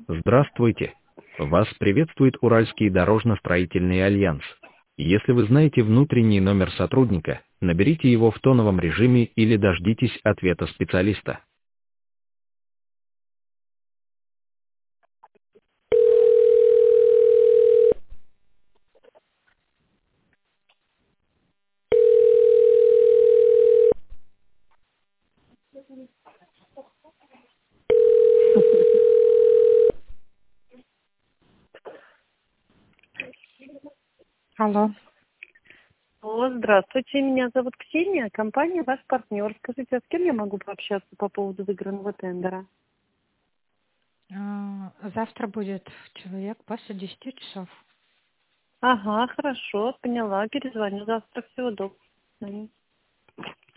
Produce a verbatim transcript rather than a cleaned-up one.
Здравствуйте! Вас приветствует Уральский дорожно-строительный альянс. Если вы знаете внутренний номер сотрудника, наберите его в тоновом режиме или дождитесь ответа специалиста. Алло. О, здравствуйте, меня зовут Ксения, компания «Ваш партнер». Скажите, а с кем я могу пообщаться по поводу выигранного тендера? А, Завтра будет человек после десяти часов. Ага, хорошо, поняла, перезвоню завтра. Всего доброго.